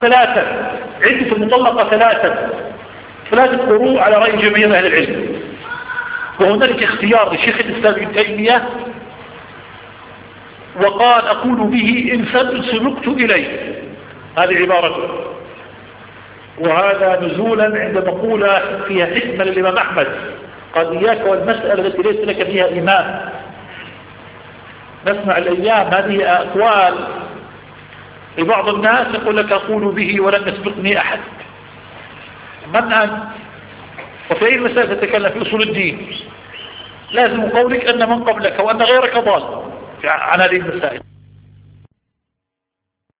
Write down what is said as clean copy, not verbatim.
ثلاثة، عدة المطلقة ثلاثة قروء على رأي جميع أهل العلم. وهناك اختيار لشيخ الإسلام ابن تيمية وقال أقول به إن سبقت إليه، هذه عبارته. وهذا نزولا عند مقولة فيها حكمة للإمام أحمد، قال إياك والمسألة التي ليس لك فيها إمام. نسمع الأيام هذه أقوال لبعض الناس يقول لك أقول به ولم يسبقني أحد. من أنت؟ وفي أي مسألة تتكلم في أصول الدين لازم قولك أن من قبلك وأن غيرك ضال عن هذه المسائل.